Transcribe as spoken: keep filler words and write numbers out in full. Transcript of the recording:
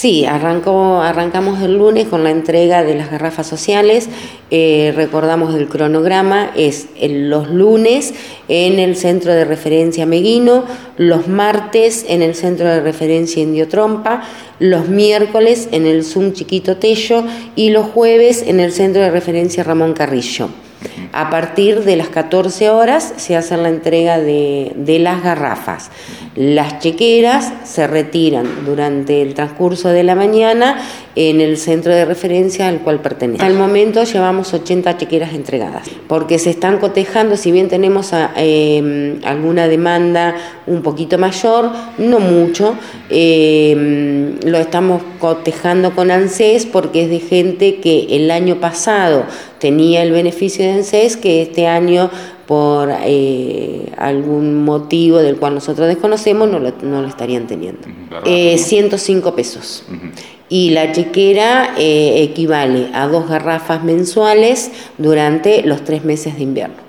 Sí, arrancó, arrancamos el lunes con la entrega de las garrafas sociales. Eh, recordamos el cronograma, es el, los lunes en el Centro de Referencia Meguino, los martes en el Centro de Referencia Indio Trompa, los miércoles en el Zoom Chiquito Tello y los jueves en el Centro de Referencia Ramón Carrillo. A partir de las catorce horas se hace la entrega de, de las garrafas. Las chequeras se retiran durante el transcurso de la mañana en el centro de referencia al cual pertenece. Al momento llevamos ochenta chequeras entregadas, porque se están cotejando, si bien tenemos a, eh, alguna demanda un poquito mayor, no mucho, eh, lo estamos cotejando con ANSES porque es de gente que el año pasado tenía el beneficio de ANSES, que este año por eh, algún motivo del cual nosotros desconocemos no lo, no lo estarían teniendo. Eh, ciento cinco pesos. Uh-huh. Y la chequera eh, equivale a dos garrafas mensuales durante los tres meses de invierno.